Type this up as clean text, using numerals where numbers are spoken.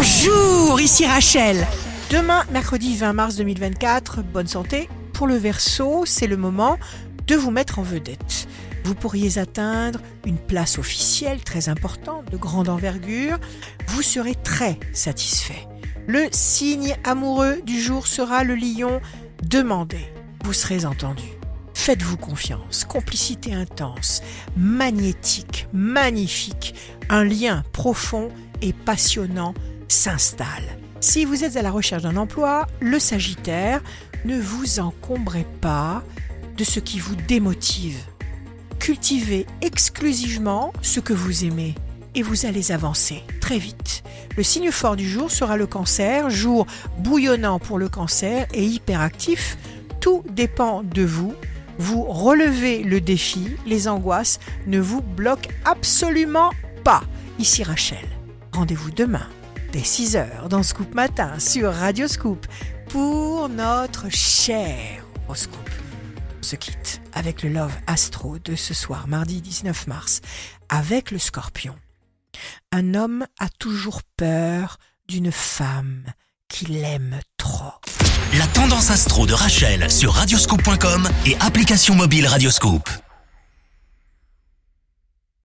Bonjour, ici Rachel. Demain, mercredi 20 mars 2024, bonne santé. Pour le Verseau, c'est le moment de vous mettre en vedette. Vous pourriez atteindre une place officielle très importante, de grande envergure. Vous serez très satisfait. Le signe amoureux du jour sera le lion. Demandez, vous serez entendu. Faites-vous confiance, complicité intense, magnétique, magnifique. Un lien profond et passionnant s'installe. Si vous êtes à la recherche d'un emploi, le Sagittaire, ne vous encombrez pas de ce qui vous démotive. Cultivez exclusivement ce que vous aimez et vous allez avancer très vite. Le signe fort du jour sera le Cancer, jour bouillonnant pour le Cancer et hyperactif. Tout dépend de vous. Vous relevez le défi, les angoisses ne vous bloquent absolument pas. Ici Rachel, rendez-vous demain dès 6h dans Scoop Matin sur Radio Scoop pour notre cher horoscope. On se quitte avec le Love Astro de ce soir, mardi 19 mars, avec le Scorpion. Un homme a toujours peur d'une femme qu'il aime trop. La tendance astro de Rachel sur radioscoop.com et application mobile Radioscoop.